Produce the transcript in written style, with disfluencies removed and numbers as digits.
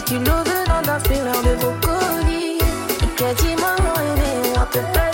kilos venant d'un filet de brocoli. Et quasiment aimé, à peu près.